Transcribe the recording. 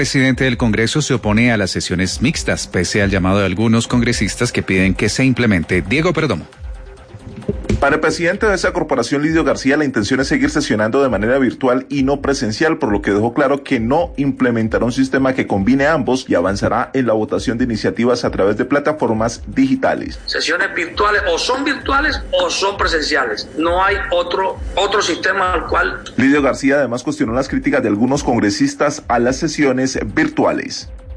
El presidente del Congreso se opone a las sesiones mixtas, pese al llamado de algunos congresistas que piden que se implemente. Diego Perdomo. Para el presidente de esa corporación, Lidio García, la intención es seguir sesionando de manera virtual y no presencial, por lo que dejó claro que no implementará un sistema que combine ambos y avanzará en la votación de iniciativas a través de plataformas digitales. Sesiones virtuales o son presenciales. No hay otro sistema al cual... Lidio García además cuestionó las críticas de algunos congresistas a las sesiones virtuales.